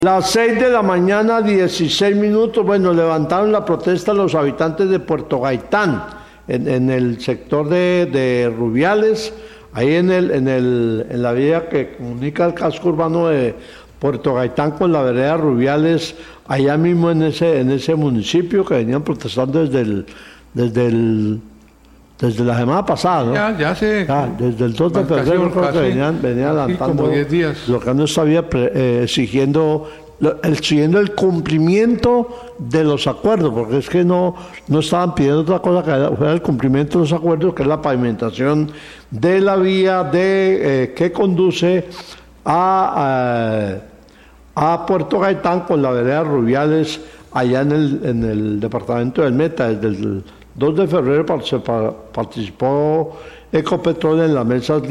Las 6 de la mañana, 16 minutos, bueno, levantaron la protesta los habitantes de Puerto Gaitán, en el sector de Rubiales, ahí en la vía que comunica el casco urbano de Puerto Gaitán con la vereda Rubiales, allá mismo en ese municipio, que venían protestando desde la semana pasada, ¿no? Desde el 2 de febrero creo que venían adelantando, como 10 días. Lo que no estaba exigiendo el cumplimiento de los acuerdos, porque es que no estaban pidiendo otra cosa que fuera el cumplimiento de los acuerdos, que es la pavimentación de la vía que conduce a Puerto Gaitán con la vereda Rubiales, allá en el departamento del Meta. Desde el 2 de febrero participó Ecopetrol en las mesas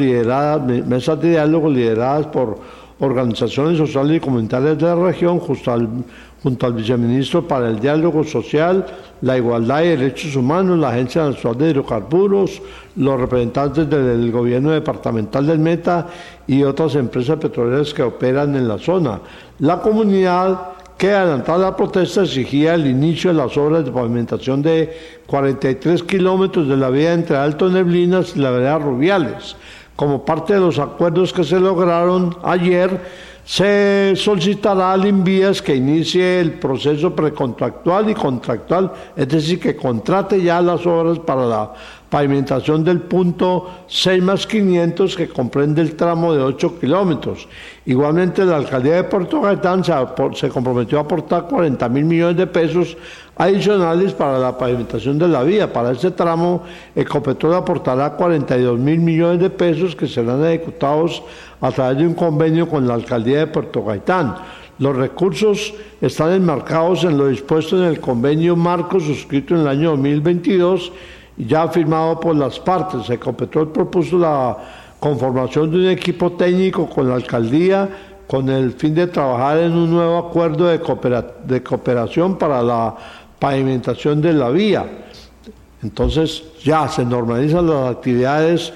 de diálogo lideradas por organizaciones sociales y comunitarias de la región, junto al viceministro para el diálogo social, la igualdad y derechos humanos, la Agencia Nacional de Hidrocarburos, los representantes del gobierno departamental del Meta y otras empresas petroleras que operan en la zona. La comunidad que adelantaba la protesta exigía el inicio de las obras de pavimentación de 43 kilómetros de la vía entre Alto Neblinas y la vereda Rubiales. Como parte de los acuerdos que se lograron ayer, se solicitará al INVIAS que inicie el proceso precontractual y contractual, es decir, que contrate ya las obras para la pavimentación del punto 6+500, que comprende el tramo de 8 kilómetros. Igualmente, la alcaldía de Puerto Gaitán se comprometió a aportar 40.000 millones de pesos adicionales para la pavimentación de la vía. Para este tramo, Ecopetrol aportará 42.000 millones de pesos que serán ejecutados a través de un convenio con la alcaldía de Puerto Gaitán. Los recursos están enmarcados en lo dispuesto en el convenio marco suscrito en el año 2022, ya firmado por las partes. Ecopetrol propuso la conformación de un equipo técnico con la alcaldía con el fin de trabajar en un nuevo acuerdo de cooperación para la pavimentación de la vía. Entonces ya se normalizan las actividades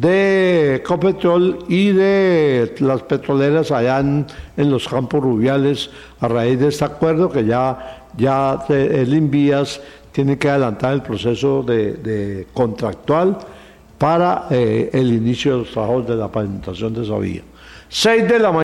de Ecopetrol y de las petroleras allá en los campos Rubiales a raíz de este acuerdo, que ya el INVIAS tiene que adelantar el proceso de contractual para el inicio de los trabajos de la pavimentación de esa vía. 6 de la mañana.